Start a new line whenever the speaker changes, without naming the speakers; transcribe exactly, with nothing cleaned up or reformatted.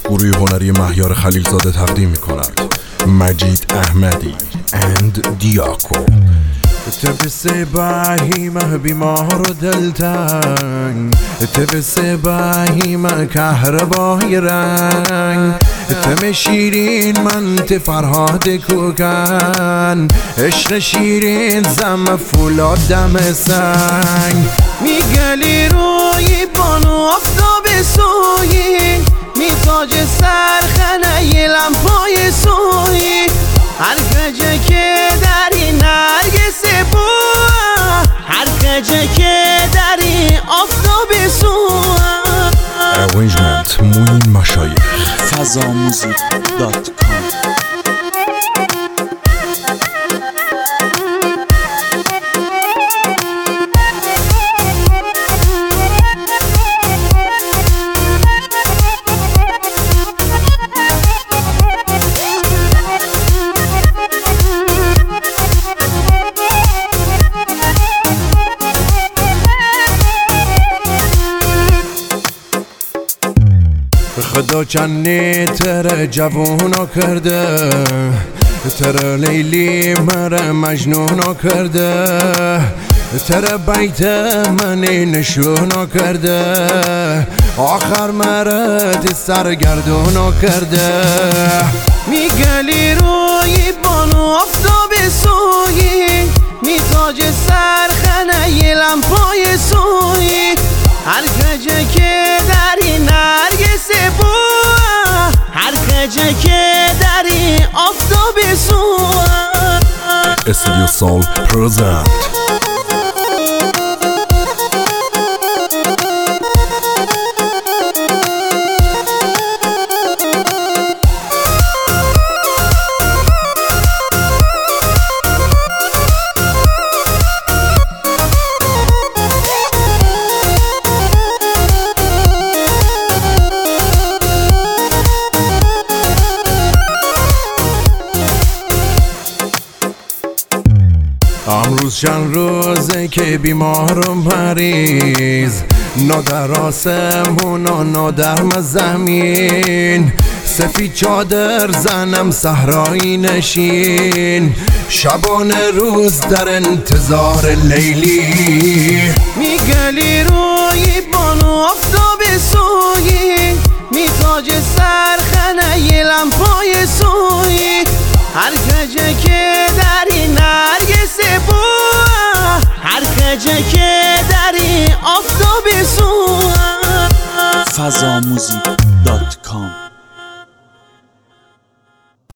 گروه هنری مهیار خلیلزاده تقدیم می کند مجید احمدی اند دیاکو. تبس باهیمه بیمار و دلتنگ، تبس باهیمه کهربای رنگ، تم شیرین من ت فرهاد کوکن، عشق شیرین زم فولاد دم سنگ. میگلی روی بانو آفتاب سویی، میتاج سرخنه ی لمپای سویی، هر گجه که داری نرگس بو، هر گجه که داری آفتاب سو. ارینجمنت موین مشایخ.
فضا موزیک دات کام.
خدا چنی تر جوونا کرده، تر لیلی مر مجنونا کرده، تر بیت منی نشونا کرده، آخر مرد سرگردونا کرده. میگلی روی بانو آفتاب سویی، میتاج سرخنه ی لمپای سویی، هر گجه که داری نرگس بو، هر گجه که داری آفتاب سو. استودیو سال پرزنت. امروز چند روزه که بیمارم مریض، نا در آسمون و نا در زمین، سفید چادر زنم صحرایی نشین، شبانه روز در انتظار لیلی.
میگلی روی بانو آفتاب سویی، میتاج سرخنه ی لمپای سویی، هر گجه که داری نرگس بو، هر گجه که داری آفتاب سو.
فضا موزیک دات